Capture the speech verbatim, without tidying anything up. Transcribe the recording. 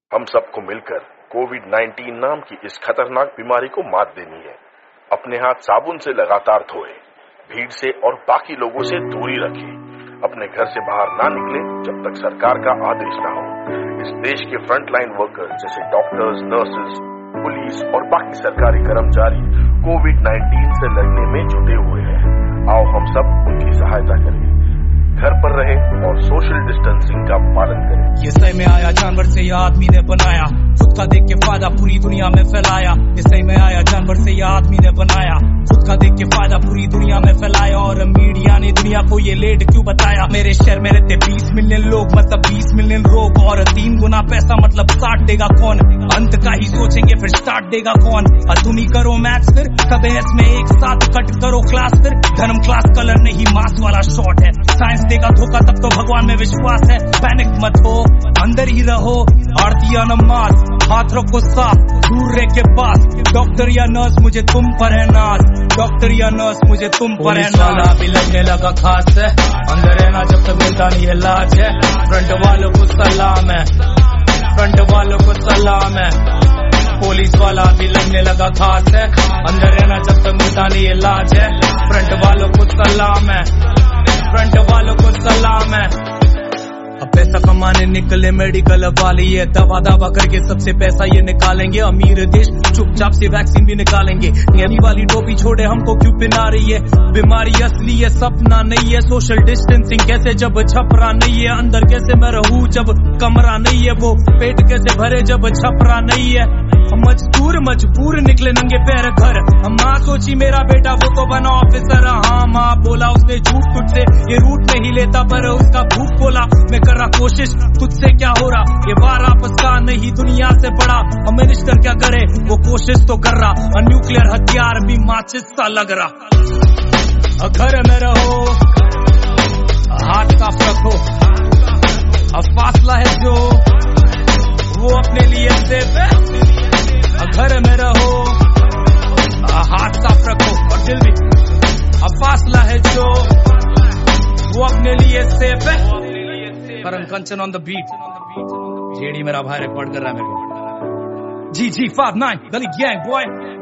हम सबको मिलकर कोविड नाइनटीन नाम की इस खतरनाक बीमारी को मात देनी है। अपने हाथ साबुन से लगातार धोएं, भीड़ से और बाकी लोगों से दूरी रखें, अपने घर से बाहर ना निकलें जब तक सरकार का आदेश ना हो। इस देश के फ्रंटलाइन वर्कर्स जैसे डॉक्टर्स, नर्सेज, पुलिस और बाकी सरकारी कर्मचारी कोविड नाइनटीन से लड़ने में जुटे हुए हैं। आओ हम सब उनकी सहायता करें, घर पर रहे और सोशल डिस्टेंसिंग का पालन करें। ये सही में आया जानवर से या आदमी ने बनाया, खुद का देख के फायदा पूरी दुनिया में फैलाया। ये सही में आया जानवर से या आदमी ने बनाया, खुद का देख के फायदा पूरी दुनिया में फैलाया। और मीडिया ने दुनिया को ये लेट क्यों बताया? मेरे शहर में रहते बीस मिलियन लोग, मतलब बीस मिलियन रोग, और तीन गुना पैसा मतलब साठ देगा कौन? अंत का ही सोचेंगे फिर स्टार्ट देगा कौन? और तुम ही करो मैथ्स फिर, सब में एक साथ कट करो क्लास फिर। धर्म क्लास कलर नहीं मास वाला शॉट है, साइंस देगा धोखा तब तो भगवान में विश्वास है। पैनिक मत हो, अंदर ही रहो, आरती या नमाज, हाथ रखो साफ, दूर रह के पास। डॉक्टर या नर्स मुझे तुम पर है नाज, डॉक्टर या नर्स मुझे तुम पर है नाज। भी लगने लगा खास है, अंदर रहना जब तक मिलता नहीं है लाज है। फ्रंट वालों को सलाम है, फ्रंट वालों को सलाम है। पुलिस वाला भी लगने लगा खास है, अंदर रहना जब तक मिलता नहीं है लाज है। फ्रंट वालों को सलाम है, फ्रंट वालों को सलाम है। अब पैसा कमाने निकले मेडिकल वाले, ये दवा दवा करके सबसे पैसा ये निकालेंगे। अमीर देश चुपचाप से वैक्सीन भी निकालेंगे। नैनी वाली टोपी छोड़े हमको क्यों पिना रही है? बीमारी असली है, सपना नहीं है। सोशल डिस्टेंसिंग कैसे जब छपरा नहीं है? अंदर कैसे मैं रहूं जब कमरा नहीं है? वो पेट कैसे भरे जब छपरा नहीं है? हम मजदूर मजबूर निकले नंगे पैर घर। हम माँ सोची मेरा बेटा वो तो बना ऑफिसर। हाँ माँ बोला उसने झूठ तुझसे, ये रूट नहीं लेता पर उसका भूख बोला। मैं कर रहा कोशिश, तुझसे क्या हो रहा? ये बार आपस का नहीं दुनिया से बड़ा। हम मिनिस्टर क्या करे, वो कोशिश तो कर रहा। न्यूक्लियर हथियार भी माचिस सा लग रहा। घर में रहो, हाथ साफ रखो, अब फासला है जो वो अपने लिए सेफ है। घर में रहो, हाथ साफ रखो और दिल भी। अब फासला है जो वो अपने लिए सेफ है। Karan Kanchan on the beat, JD मेरा भाई रिकॉर्ड कर रहा है मेरे को। G G five nine Gully gang boy.